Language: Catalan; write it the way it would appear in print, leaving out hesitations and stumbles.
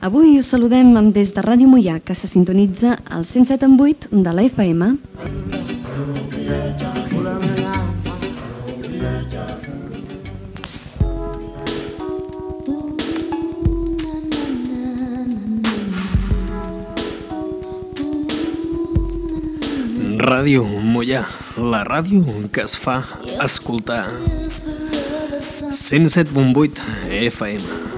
Avui us saludem des de Ràdio Moià, que se sintonitza al 107.8 de la FM. Ràdio Moià, la ràdio que es fa escoltar. 107.8 FM.